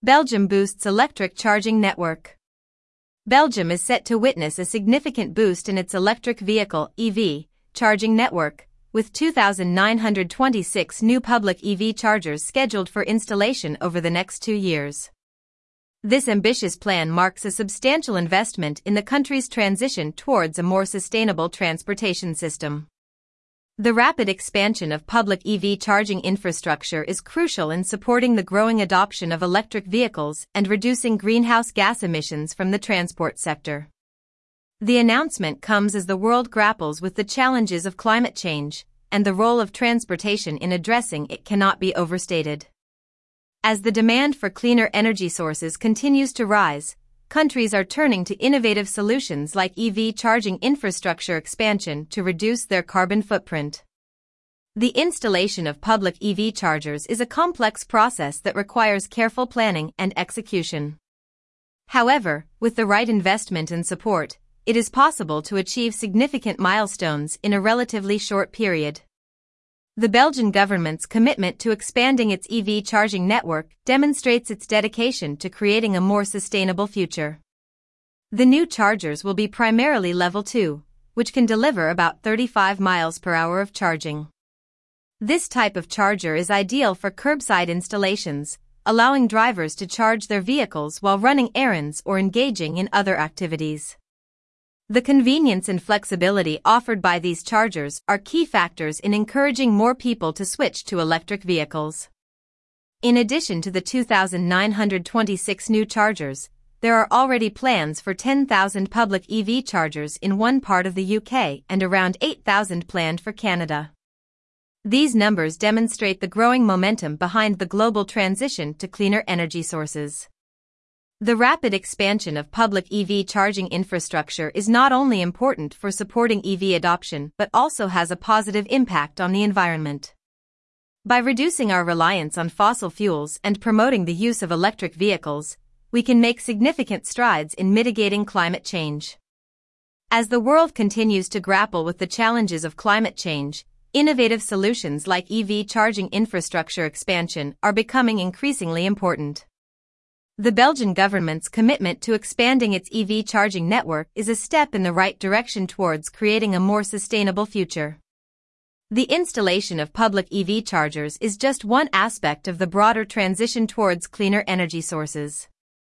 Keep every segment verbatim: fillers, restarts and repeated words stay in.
Belgium boosts electric charging network. Belgium is set to witness a significant boost in its electric vehicle (E V) charging network, with two thousand nine hundred twenty-six new public E V chargers scheduled for installation over the next two years. This ambitious plan marks a substantial investment in the country's transition towards a more sustainable transportation system. The rapid expansion of public E V charging infrastructure is crucial in supporting the growing adoption of electric vehicles and reducing greenhouse gas emissions from the transport sector. The announcement comes as the world grapples with the challenges of climate change, and the role of transportation in addressing it cannot be overstated. As the demand for cleaner energy sources continues to rise, countries are turning to innovative solutions like E V charging infrastructure expansion to reduce their carbon footprint. The installation of public E V chargers is a complex process that requires careful planning and execution. However, with the right investment and support, it is possible to achieve significant milestones in a relatively short period. The Belgian government's commitment to expanding its E V charging network demonstrates its dedication to creating a more sustainable future. The new chargers will be primarily level two, which can deliver about thirty-five miles per hour of charging. This type of charger is ideal for curbside installations, allowing drivers to charge their vehicles while running errands or engaging in other activities. The convenience and flexibility offered by these chargers are key factors in encouraging more people to switch to electric vehicles. In addition to the two thousand nine hundred twenty-six new chargers, there are already plans for ten thousand public E V chargers in one part of the U K and around eight thousand planned for Canada. These numbers demonstrate the growing momentum behind the global transition to cleaner energy sources. The rapid expansion of public E V charging infrastructure is not only important for supporting E V adoption but also has a positive impact on the environment. By reducing our reliance on fossil fuels and promoting the use of electric vehicles, we can make significant strides in mitigating climate change. As the world continues to grapple with the challenges of climate change, innovative solutions like E V charging infrastructure expansion are becoming increasingly important. The Belgian government's commitment to expanding its E V charging network is a step in the right direction towards creating a more sustainable future. The installation of public E V chargers is just one aspect of the broader transition towards cleaner energy sources.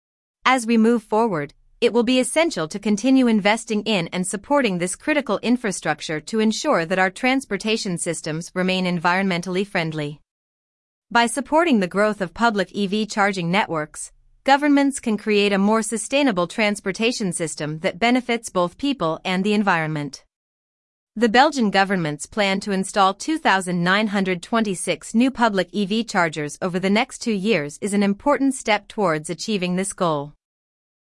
As we move forward, it will be essential to continue investing in and supporting this critical infrastructure to ensure that our transportation systems remain environmentally friendly. By supporting the growth of public E V charging networks, governments can create a more sustainable transportation system that benefits both people and the environment. The Belgian government's plan to install two thousand nine hundred twenty-six new public E V chargers over the next two years is an important step towards achieving this goal.